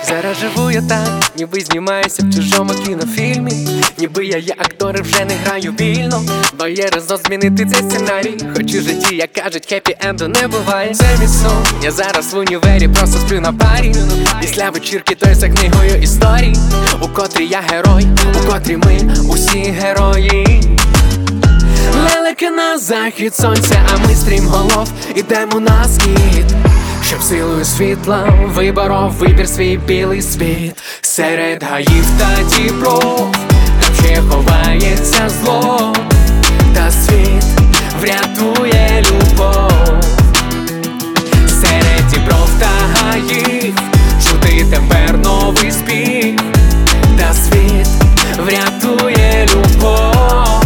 Зараз живу я так, ніби знімаюся в чужому кінофільмі. Ніби я є актор і вже не граю вільно. Бо є резон змінити цей сценарій. Хоч у житті, як кажуть, хеппі-енду не буває. Це мій сон, я зараз в універі, просто сплю на парі. Після вечірки той за книгою історій, у котрій я герой, у котрій ми усі герої. Лелеки на захід сонця, а ми стрімголов ідемо на схід, щоб силою світла виборов вибір свій білий світ. Серед гаїв та дібров, там ще ховається зло, та світ врятує любов. Серед дібров та гаїв чути тепер новий спів, та світ врятує любов.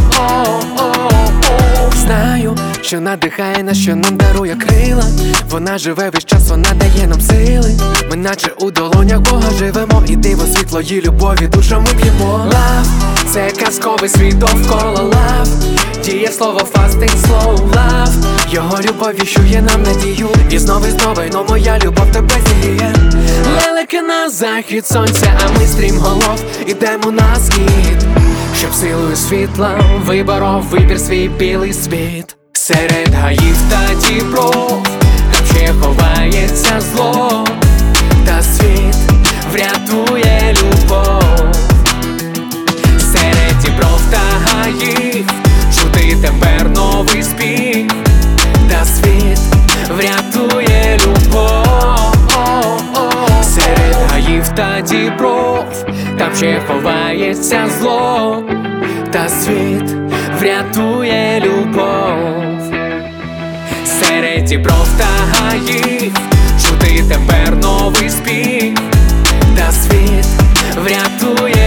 Знаю, що надихає нас, що нам дарує крила. Вона живе весь час, вона дає нам сили. Ми наче у долонях Бога живемо, і диво світлої любові душами п'ємо. Love – це казковий світ довкола. Love – діє слово fasting slow. Love – його любов віщує нам надію. І знову но моя любов тебе зігріє. Лелеки на захід сонця, а ми стрімголов ідемо на схід, щоб силою світла виборов вибір свій білий світ. Серед гаїв та дібров, там ще ховається зло, та світ врятує любов. Серед дібров та гаїв чути тепер новий спів, та світ врятує любов. Серед гаїв та дібров, там ще ховається зло, та світ врятує любов. Серед дібров та гаїв чути тепер новий спів, та світ врятує